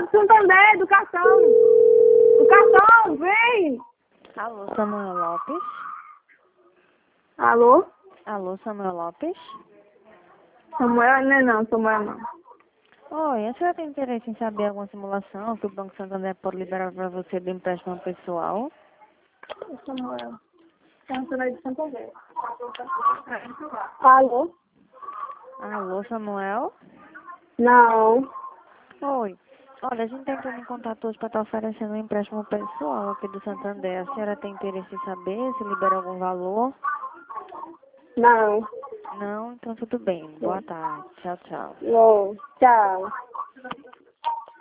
do Santander, do cartão. Do cartão, vem. Alô, Samuel Lopes? Alô? Alô, Samuel Lopes? Samuel, não, Samuel não. Oi, a senhora tem interesse em saber alguma simulação que o Banco Santander pode liberar para você do empréstimo pessoal? Samuel. Santander de Santander. Alô? Alô, Samuel? Não. Oi. Olha, a gente está entrando em contato hoje para estar oferecendo um empréstimo pessoal aqui do Santander. A senhora tem interesse em saber se libera algum valor? Não. Não? Então tudo bem. Boa tarde. Tchau, tchau. Não. Tchau.